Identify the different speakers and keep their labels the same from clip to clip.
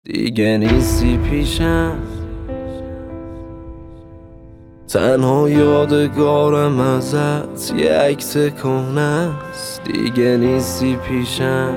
Speaker 1: دیگه نیستی پیشم، تنها یادگارم ازت یه عکس کهنه است. دیگه نیستی پیشم،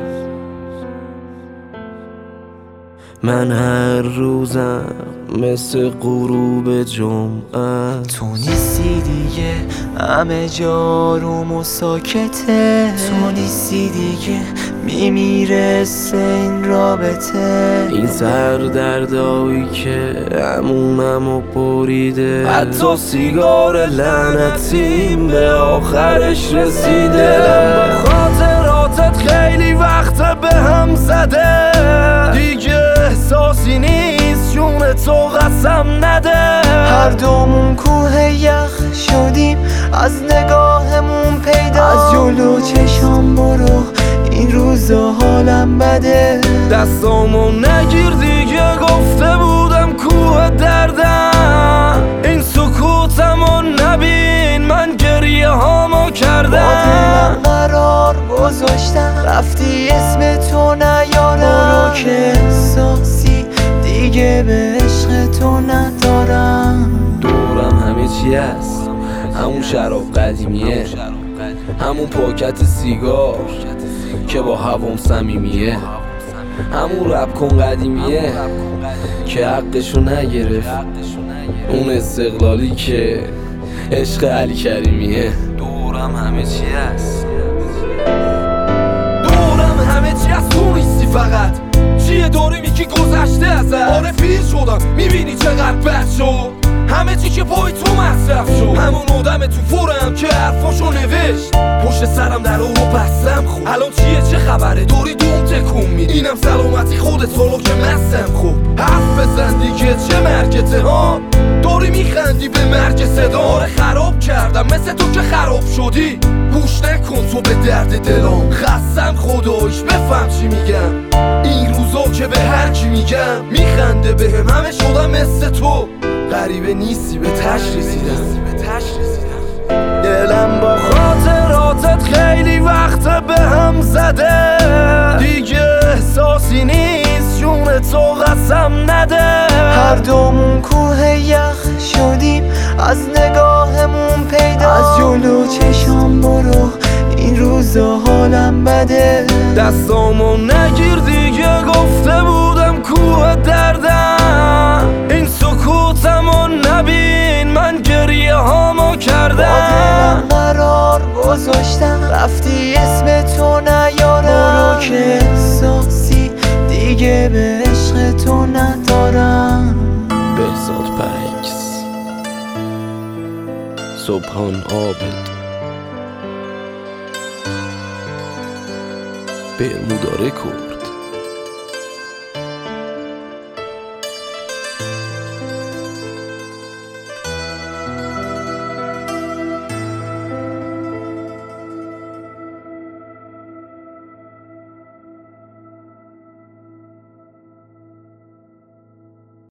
Speaker 1: من هر روزم مثل غروب جمعه.
Speaker 2: تو نیستی دیگه، همه جا روم و ساکته. تو نیستی دیگه، میمیره این رابطه.
Speaker 1: این سردردایی که همونمو بریده، حتی سیگار لعنتیم به آخرش رسیده. دلم با خاطراتت خیلی وقت به هم زده، دیگه احساسی نیست جون تو قسم نده.
Speaker 2: هر دومون کوه یخ شدیم از نگاهمون پیدا. از جلو چشام برو، این روزا حالم بده.
Speaker 1: دستامو نگیر دیگه، گفته بودم کوه دردم. این سکوتمو نبین، من گریه هامو کردم.
Speaker 2: با دلم قرار گذاشتم، رفتی اسم تو نیارم. برو که احساسی دیگه به عشق تو ندارم.
Speaker 1: دورم همه چی هست، همون شراب قدیمیه، همون پاکت سیگار که با هوام صمیمیه، همون رپ کن قدیمیه که حقشو نگرفت، اون استقلالی که عشق علی کریمیه. دورم همه چی هست، دورم همه چی هست، تو نیستی فقط. چیه داری میگی گذشته ازت؟ آره پیر شدم، میبینی چقدر بد شد همه چی که پای تو مصرف شد. همون آدم تو فورم که حرفاشو نوشت، پشت سرم در رو بستم. خوب الان چیه چه خبره؟ داری دوم تکون میدی، اینم سلامتی خودت حالا که مستم. خوب حرف بزن دیگه، چه مرگته ها؟ داری میخندی به مرگ صدا. آره خراب کردم مثل تو که خراب شدی، گوش نکن تو به درد دلام. خستم خدایش بفهم چی میگم، این روزا که به هر کی میگم میخنده بهم. همه شدم مثل تو، غریبه نیستی به تش رسیدم. دلم با خاطراتت خیلی وقت به هم زده، دیگه احساسی نیست جون تو قسم نده.
Speaker 2: هر دومون کوه یخ شدیم از نگاهمون پیدا. از جلو چشام برو، این روزا حالم بده.
Speaker 1: دستامو نگیر دیگه، گفته بودم کوه دردم. این سکوتمو نبین، من گریه هامو کردم.
Speaker 2: با دلم قرار گذاشتم، رفتی اسم تو نیارم. برو که احساسی دیگه به عشق تو ندارم.
Speaker 1: بهزاد پرکس، سبحان عابد، برمودا رکورد.